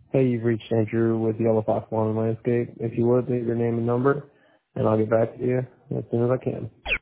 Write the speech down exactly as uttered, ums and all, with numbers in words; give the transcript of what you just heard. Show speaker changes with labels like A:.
A: Hey, you've reached Andrew with Yellow Fox Lawn and Landscape. If you would, leave your name and number, and I'll get back to you as soon as I can.